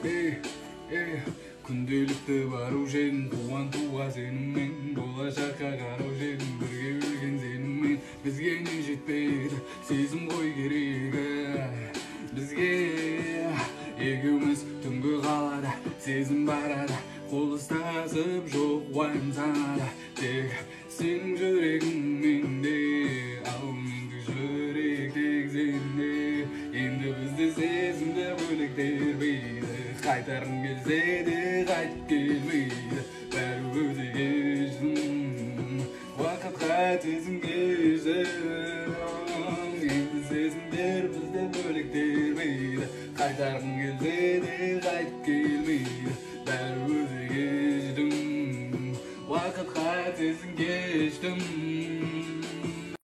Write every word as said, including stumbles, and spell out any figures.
Ey, ey, күнделікті бару жерің туған туға сеніммен, болашаққа қарау жерің бірге өлген сеніммен. Бізге не жетпейді, сезім ғой керегі бізге. Екеуміз түнгі қалада, сезім барада, қол ұстасып жоқ уайым санада. Тек сенің жүрегің менде, ал менде жүрек тек сенде. Енді бізді сезімді бөлек тербейді, қайтарғым келсе де қайтып келмейді. Бәрі өзге кештім, уақытқа сезім кештім. Енді сезімдер бізді бөлек тербейді, қайтарғым